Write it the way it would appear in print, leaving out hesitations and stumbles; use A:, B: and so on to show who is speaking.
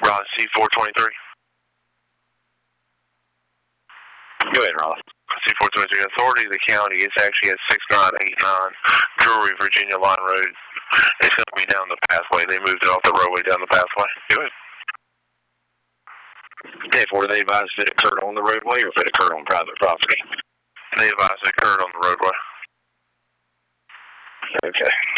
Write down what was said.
A: Raleigh C423.
B: Go ahead, Raleigh.
A: C423. Authority of the county is actually at 6989 Drury, Virginia Line Road. It's going to be down the pathway. They moved it off the roadway down the pathway. Go ahead.
B: Therefore, they advised if it occurred on the roadway or if it occurred on private property?
A: They advised it occurred on the roadway.
B: Okay.